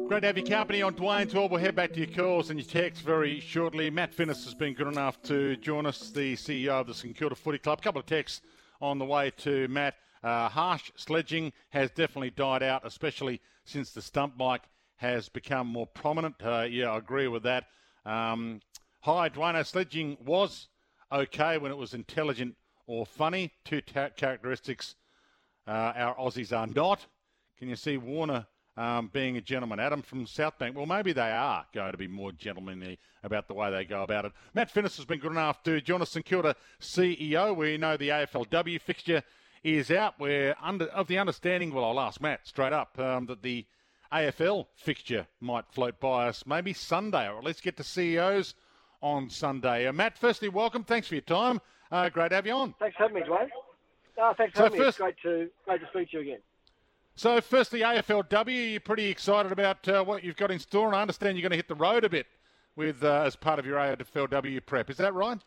Great to have your company on Dwayne's World. We'll head back to your calls and your texts very shortly. Matt Finnis has been good enough to join us, the CEO of the St Kilda Footy Club. A couple of texts on the way to Matt. Harsh sledging has definitely died out, especially since the stump mic has become more prominent. Yeah, I agree with that. Hi, Dwayne. Sledging was okay when it was intelligent or funny. Two characteristics our Aussies are not. Can you see Warner being a gentleman? Adam from Southbank. Well, maybe they are going to be more gentlemanly about the way they go about it. Matt Finnis has been good enough to join us, St Kilda CEO. We know the AFLW fixture is out. We're of the understanding, well, I'll ask Matt straight up, that the AFL fixture might float by us maybe Sunday, or at least get to CEOs on Sunday. Matt, firstly, welcome. Thanks for your time. Great to have you on. Thanks for having me, Dwayne. Thanks for having me. It's great to speak to you again. So, firstly, AFLW, you're pretty excited about what you've got in store, and I understand you're going to hit the road a bit with as part of your AFLW prep. Is that right?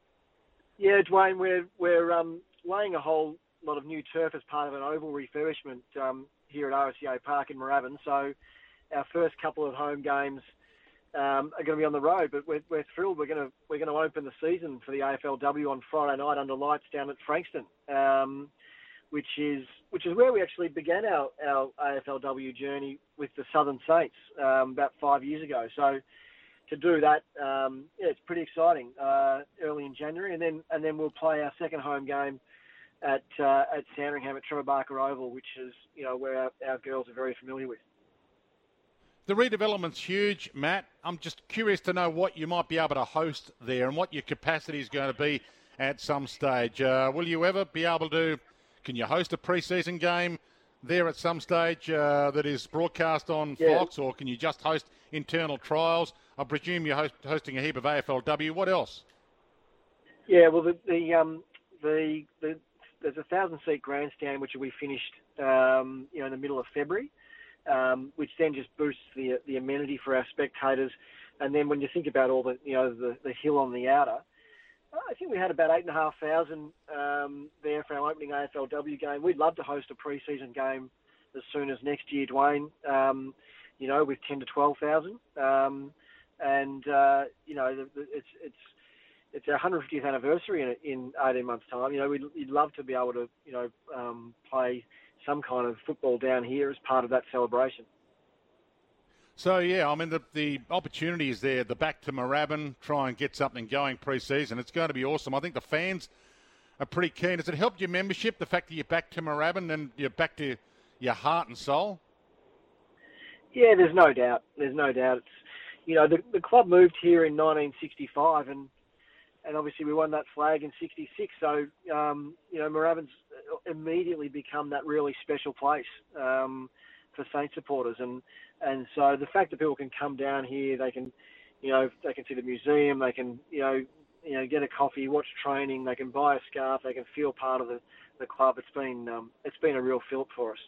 Yeah, Dwayne, we're laying a whole lot of new turf as part of an oval refurbishment here at RSEA Park in Moorabbin. So, our first couple of home games are going to be on the road, but we're thrilled. We're going to open the season for the AFLW on Friday night under lights down at Frankston. Which is where we actually began our AFLW journey with the Southern Saints about 5 years ago. So to do that, it's pretty exciting. Early in January, and then we'll play our second home game at Sandringham at Trevor Barker Oval, which is where our girls are very familiar with. The redevelopment's huge, Matt. I'm just curious to know what you might be able to host there and what your capacity is going to be at some stage. Will you ever be able to? Can you host a pre-season game there at some stage that is broadcast on Fox, or can you just host internal trials? I presume you're hosting a heap of AFLW. What else? Yeah, well, there's a 1,000-seat grandstand which will be finished, in the middle of February, which then just boosts the amenity for our spectators. And then when you think about all the hill on the outer, I think we had about 8,500 there for our opening AFLW game. We'd love to host a pre-season game as soon as next year, Dwayne, with 10 to 12,000. It's our 150th anniversary in 18 months' time. We'd love to be able to, play some kind of football down here as part of that celebration. So, yeah, I mean, the opportunity is there, the back to Moorabbin, try and get something going pre-season. It's going to be awesome. I think the fans are pretty keen. Has it helped your membership, the fact that you're back to Moorabbin and you're back to your heart and soul? Yeah, there's no doubt. It's, the club moved here in 1965 and obviously we won that flag in 66. So, Moorabbin's immediately become that really special place for Saints supporters. And so the fact that people can come down here, they can see the museum, they can, get a coffee, watch training, they can buy a scarf, they can feel part of the club. It's been a real fillip for us.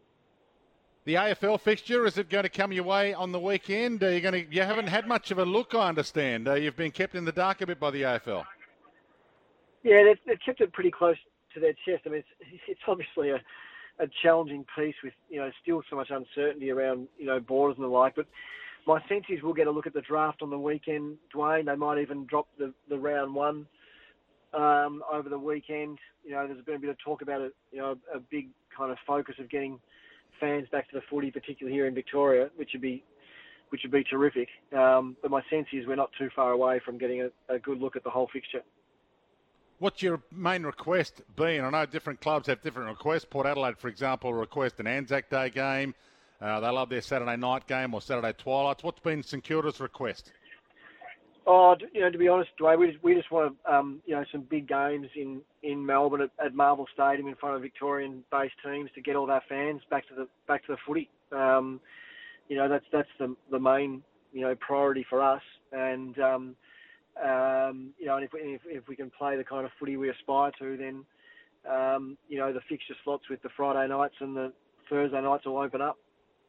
The AFL fixture, is it going to come your way on the weekend? You haven't had much of a look, I understand. You've been kept in the dark a bit by the AFL. Yeah, they've kept it pretty close to their chest. I mean, it's obviously a challenging piece with, still so much uncertainty around, borders and the like. But my sense is we'll get a look at the draft on the weekend, Dwayne. They might even drop the round one over the weekend. There's been a bit of talk about a big kind of focus of getting fans back to the footy, particularly here in Victoria, which would be terrific. But my sense is we're not too far away from getting a good look at the whole fixture. What's your main request been? I know different clubs have different requests. Port Adelaide, for example, request an Anzac Day game. They love their Saturday night game or Saturday twilights. What's been St Kilda's request? Oh, to be honest, Dwayne, we just want some big games in Melbourne at Marvel Stadium in front of Victorian-based teams to get all our fans back to the footy. That's the main priority for us. And and if we can play the kind of footy we aspire to, then the fixture slots with the Friday nights and the Thursday nights will open up.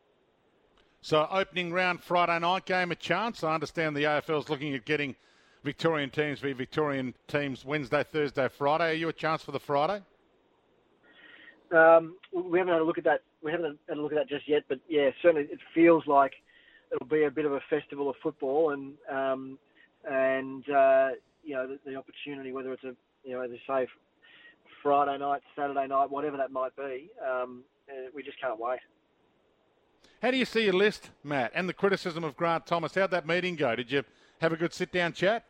So opening round Friday night game a chance. I understand the AFL's looking at getting Victorian teams v Victorian teams Wednesday, Thursday, Friday. Are you a chance for the Friday? We haven't had a look at that. We haven't had a look at that just yet, but yeah, certainly it feels like it'll be a bit of a festival of football, and the opportunity, whether it's as I say, Friday night, Saturday night, whatever that might be, we just can't wait. How do you see your list, Matt, and the criticism of Grant Thomas? How'd that meeting go? Did you have a good sit-down chat?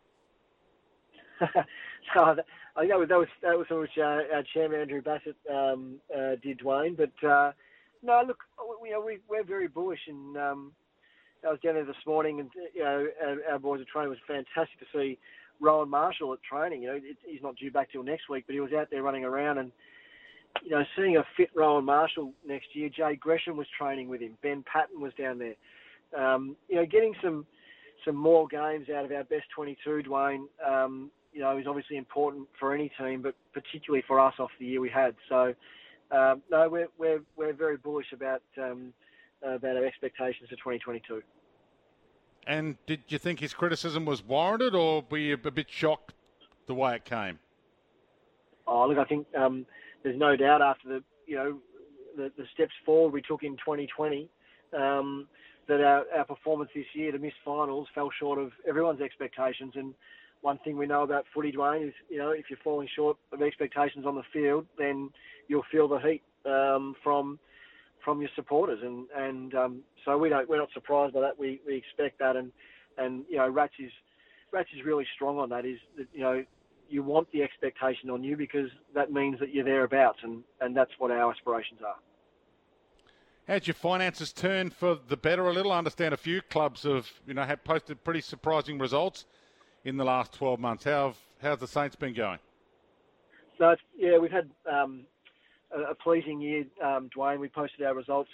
I think that was which our chairman Andrew Bassett did, Dwayne. But no, look, we're very bullish, and I was down there this morning, and our boys at training. It was fantastic to see Rowan Marshall at training. He's not due back till next week, but he was out there running around, and seeing a fit Rowan Marshall next year. Jay Gresham was training with him. Ben Patton was down there. Getting some more games out of our best 22, Dwayne. Is obviously important for any team, but particularly for us off the year we had. So, no, we're very bullish about our expectations for 2022. And did you think his criticism was warranted, or were you a bit shocked the way it came? Oh, look, I think there's no doubt after the steps forward we took in 2020 that our performance this year, the missed finals, fell short of everyone's expectations. And one thing we know about footy, Dwayne, is if you're falling short of expectations on the field, then you'll feel the heat from your supporters, and so we're not surprised by that. We expect that, and Rats is really strong on that. Is that you want the expectation on you, because that means that you're thereabouts, and that's what our aspirations are. How's your finances turned for the better a little? I understand a few clubs have posted pretty surprising results in the last 12 months. How's the Saints been going? So we've had a pleasing year, Dwayne. We posted our results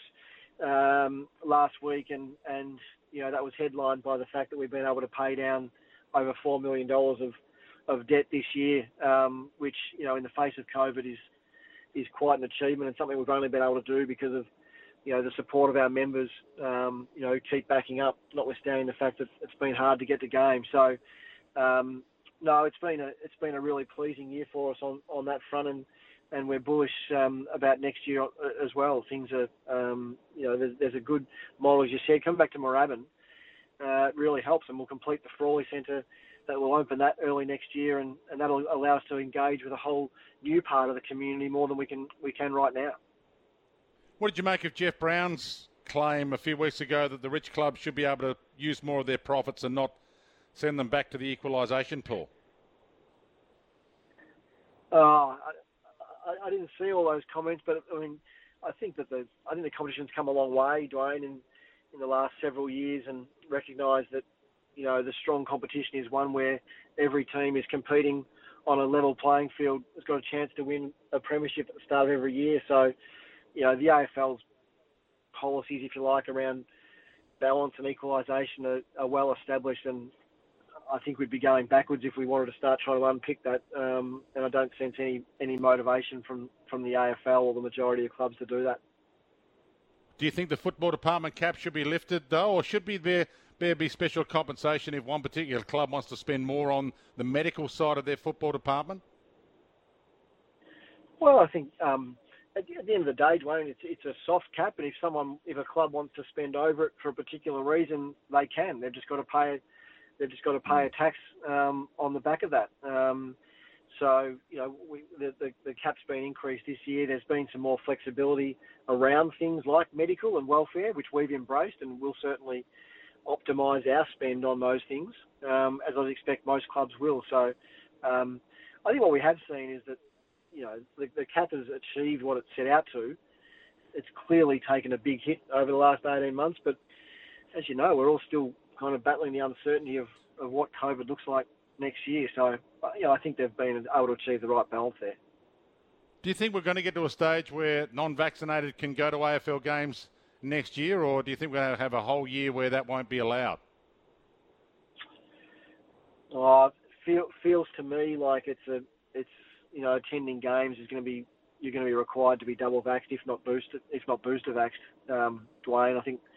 last week, and that was headlined by the fact that we've been able to pay down over $4 million of debt this year, which in the face of COVID is quite an achievement, and something we've only been able to do because of the support of our members. Keep backing up, notwithstanding the fact that it's been hard to get to games. So no, it's been a really pleasing year for us on that front, and we're bullish about next year as well. Things are, there's a good model, as you said. Coming back to Moorabbin really helps, and we'll complete the Frawley Centre. That will open that early next year, and that'll allow us to engage with a whole new part of the community more than we can right now. What did you make of Jeff Brown's claim a few weeks ago that the rich clubs should be able to use more of their profits and not send them back to the equalisation pool? I didn't see all those comments, but I think the competition's come a long way, Dwayne, in the last several years, and recognise that the strong competition is one where every team is competing on a level playing field. Has got a chance to win a premiership at the start of every year. So, the AFL's policies, if you like, around balance and equalisation are well established, and I think we'd be going backwards if we wanted to start trying to unpick that. And I don't sense any motivation from the AFL or the majority of clubs to do that. Do you think the football department cap should be lifted, though, or should there be special compensation if one particular club wants to spend more on the medical side of their football department? Well, I think at the end of the day, Dwayne, it's a soft cap, and if a club wants to spend over it for a particular reason, they can. They've just got to pay a tax on the back of that. So the cap's been increased this year. There's been some more flexibility around things like medical and welfare, which we've embraced, and we'll certainly optimise our spend on those things, as I expect most clubs will. So I think what we have seen is that the cap has achieved what it set out to. It's clearly taken a big hit over the last 18 months, but as you know, we're all still kind of battling the uncertainty of what COVID looks like next year. So, I think they've been able to achieve the right balance there. Do you think we're going to get to a stage where non-vaccinated can go to AFL games next year, or do you think we're going to have a whole year where that won't be allowed? Feels to me like it's attending games is going to be, you're going to be required to be double vaxxed, if not booster vaxxed. Dwayne, I think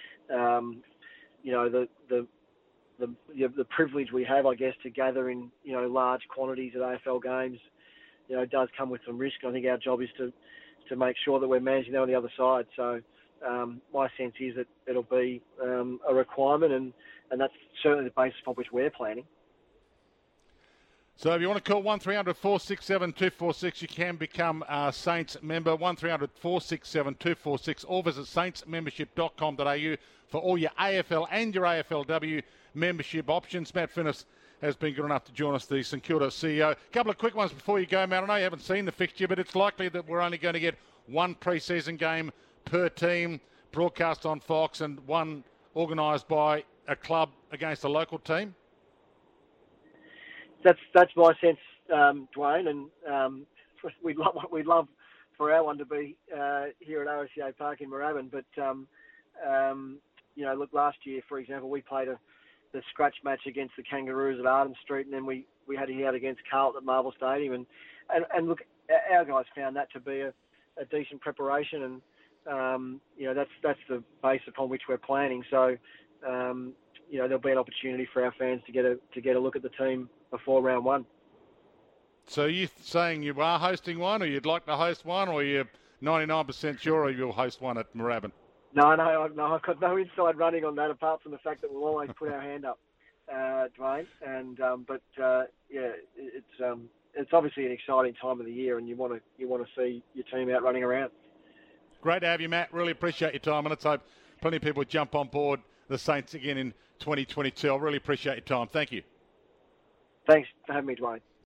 the privilege we have, I guess, to gather in large quantities at AFL games, does come with some risk. I think our job is to make sure that we're managing that on the other side. So, my sense is that it'll be a requirement, and that's certainly the basis on which we're planning. So if you want to call 1300 467 246, you can become a Saints member, 1300 467 246, or visit saintsmembership.com.au for all your AFL and your AFLW membership options. Matt Finnis has been good enough to join us, the St Kilda CEO. A couple of quick ones before you go, Matt. I know you haven't seen the fixture, but it's likely that we're only going to get one pre-season game per team, broadcast on Fox, and one organised by a club against a local team. That's my sense, Dwayne, and we'd love for our one to be here at RSCA Park in Moorabbin. But look, last year, for example, we played the scratch match against the Kangaroos at Arden Street, and then we had to hear out against Carlton at Marvel Stadium, and look, our guys found that to be a decent preparation, and that's the base upon which we're planning. So there'll be an opportunity for our fans to get a look at the team before round one. So are you saying you are hosting one, or you'd like to host one, or you're 99% sure you'll host one at Moorabbin? No, I've got no inside running on that, apart from the fact that we'll always put our hand up, Dwayne. And it's obviously an exciting time of the year, and you want to see your team out running around. Great to have you, Matt. Really appreciate your time, and let's hope plenty of people jump on board the Saints again in 2022. I really appreciate your time. Thank you. Thanks for having me, Dwayne.